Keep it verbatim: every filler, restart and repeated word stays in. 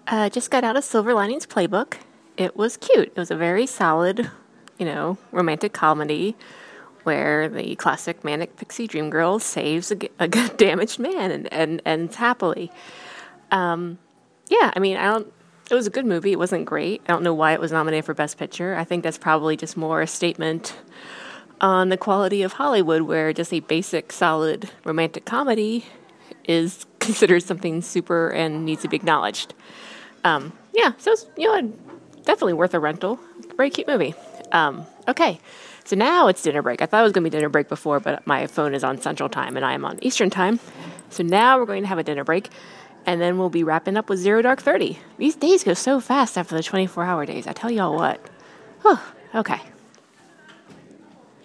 Uh, just got out of Silver Linings Playbook. It was cute. It was a very solid, you know, romantic comedy where the classic manic pixie dream girl saves a, a damaged man and, and ends happily. Um, yeah, I mean, I don't. It was a good movie. It wasn't great. I don't know why it was nominated for Best Picture. I think that's probably just more a statement on the quality of Hollywood, where just a basic, solid romantic comedy is considered something super and needs to be acknowledged. Um, yeah, so it's, you know, definitely worth a rental. Very cute movie. Um, okay, so now it's dinner break. I thought it was going to be dinner break before, but my phone is on Central Time and I am on Eastern Time. So now we're going to have a dinner break, and then we'll be wrapping up with Zero Dark Thirty. These days go so fast after the twenty-four hour days. I tell y'all what. Oh, okay.